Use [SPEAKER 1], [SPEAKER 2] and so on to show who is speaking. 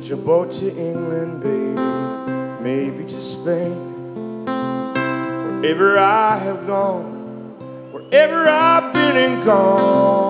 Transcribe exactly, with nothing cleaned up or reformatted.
[SPEAKER 1] Catch a boat to England, baby, maybe to Spain. Wherever I have gone, wherever I've been and gone,